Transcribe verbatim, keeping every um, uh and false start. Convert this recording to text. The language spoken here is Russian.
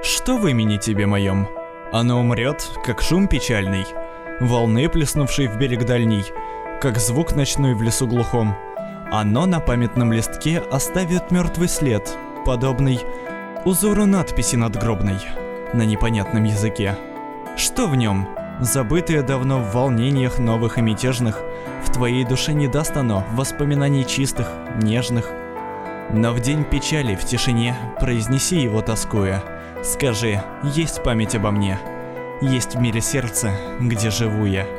Что в имени тебе моем? Оно умрет, как шум печальный, волны, плеснувшей в берег дальний, как звук ночной в лесу глухом. Оно на памятном листке оставит мертвый след, подобный узору надписи надгробной на непонятном языке. Что в нем? Забытое давно в волнениях новых и мятежных, в твоей душе не даст оно воспоминаний чистых, нежных. Но в день печали в тишине произнеси его тоскуя. Скажи, есть память обо мне, есть в мире сердце, где живу я.